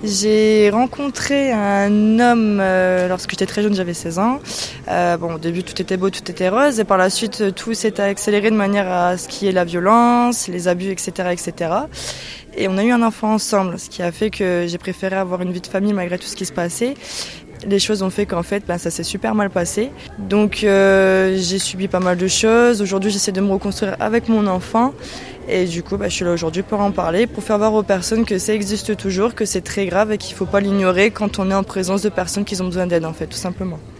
J'ai rencontré un homme lorsque j'étais très jeune, j'avais 16 ans. Au début, tout était beau, tout était rose. Et par la suite, tout s'est accéléré de manière à ce qui est la violence, les abus, etc., etc. Et on a eu un enfant ensemble, ce qui a fait que j'ai préféré avoir une vie de famille malgré tout ce qui se passait. Les choses ont fait qu'en fait, ça s'est super mal passé. Donc j'ai subi pas mal de choses. Aujourd'hui, j'essaie de me reconstruire avec mon enfant. Et du coup, je suis là aujourd'hui pour en parler, pour faire voir aux personnes que ça existe toujours, que c'est très grave et qu'il ne faut pas l'ignorer quand on est en présence de personnes qui ont besoin d'aide, en fait, tout simplement.